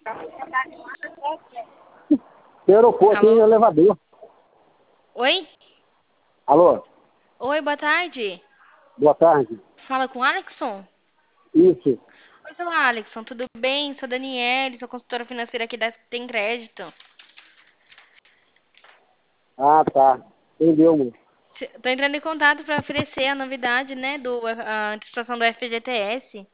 Tem aeroporto, tem Alô? elevador. Oi? Alô? Oi, boa tarde. Boa tarde. Fala com o Alexson? Isso. Oi, seu Alexson, tudo bem? Sou Daniele, sou consultora financeira aqui da Tem Crédito. Ah, tá. Entendeu, mano? Tô entrando em contato para oferecer a novidade, né, a antecipação do FGTS.